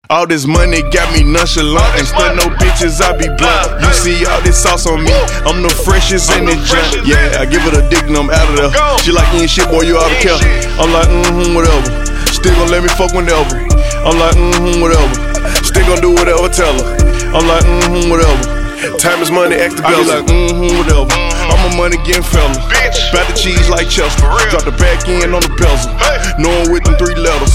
All this money got me nonchalant. Instead no bitches, I be blunt. You see all this sauce on me, I'm the freshest in the junk. Yeah, I give it a dick and I'm out of there. She like, you ain't shit, boy, you oughta care. I'm like, whatever. Still gon' let me fuck whenever. I'm like, whatever. Still gon' do whatever, tell her. I'm like, whatever. Time is money, act the bell. I be like, whatever. I'm a money getting fella. Bout the cheese like Chester. Drop the back end on the bezel. Knowing with them 3 letters.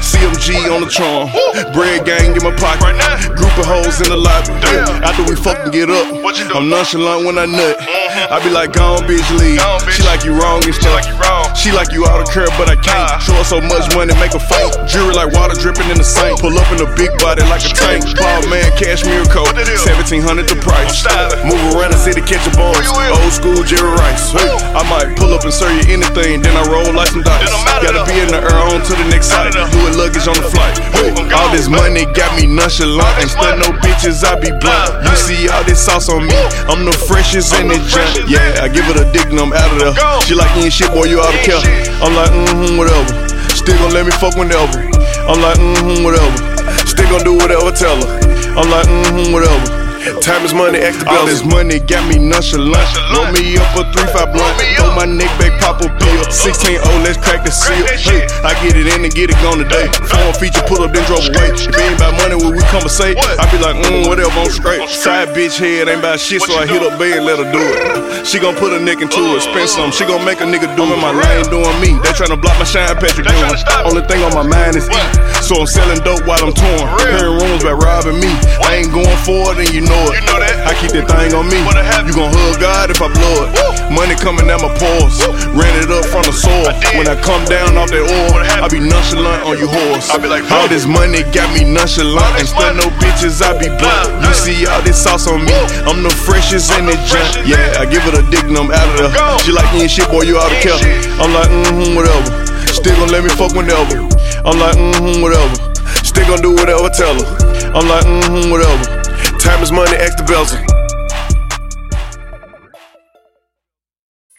CMG on the charm. Bread gang in my pocket. Group of hoes in the lobby. After we fucking get up, I'm nonchalant when I nut. I be like, gone bitch, leave. She like you wrong and stuff. She like you out of curve, but I can't. Show her so much money, make her faint. Jewelry like water dripping in the sink. Pull up in a big body like a tank. Ball man, cashmere coat. 1700 the price. Move around the city, catch a boys. Old school Jerry Rice. I might pull up and serve you anything, then I roll like some dice. Gotta be in the air on to the next site. Doing luggage on the flight. All this money got me nonchalant. Instead no bitches, I be blunt. You see all this sauce on me, I'm the freshest in the junk. Yeah, I give it a dick and I'm out of there. She like, you ain't shit, boy, you oughta care. I'm like, whatever. Still gon' let me fuck whenever. I'm like, whatever. Still gon' do whatever, tell her. I'm like, whatever. Time is money, act the bell. All this money got me nonchalant. Roll me up a 3-5 blunt. Throw my neck back, pop a pill. 16 let's crack the seal. Hey, I get it in and get it gone today. Phone feature, pull up, then drove away. If it ain't about money, when we conversate, I be like, whatever, I'm straight. Side bitch head ain't about shit, so I hit up Bay and let her do it. She gon' put her neck into it, spend some. She gon' make a nigga do it. My lane doing me. They tryna block my shine, Patrick doing. Only thing on my mind is eat. So I'm selling dope while I'm torn. Hearing rumors about robbing me. I ain't going for it, and you know it. I keep that thing on me. You gon' hug God if I blow it. Money coming out my pores. Ran it up from the soil. When I come down off that oil, I be nonchalant on you horse. All this money got me nonchalant. Instead no bitches, I be blunt. You see all this sauce on me, I'm the freshest in the junk. Yeah, I give it a dick and I'm out of there. She like, you ain't shit, boy, you oughta care. I'm like, whatever. Still gon' let me fuck whenever. I'm like, whatever. Still gon' do whatever, tell her. I'm like, whatever. Time is money, act the bezel.